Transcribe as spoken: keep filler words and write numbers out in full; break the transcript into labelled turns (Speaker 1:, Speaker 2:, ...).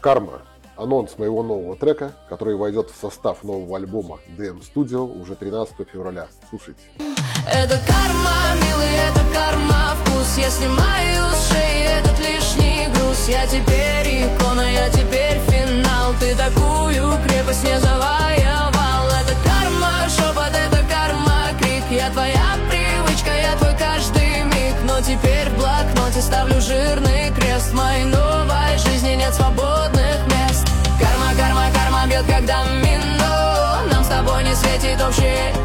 Speaker 1: «Карма» — анонс моего нового трека, который войдет в состав нового альбома ди эм Studio уже тринадцатого февраля. Слушайте.
Speaker 2: Это карма, милый, это карма, вкус. Я снимаю с шеи этот лишний груз. Я теперь икона, я теперь финал. Ты такую крепость не завоевал. Это карма, шепот, это карма, крик. Я твоя привычка, я твой каждый миг. Но теперь в блокноте ставлю жирный крест. В моей новой жизни нет свободных мест. Карма, карма, карма бьет как домино. Нам с тобой не светит общее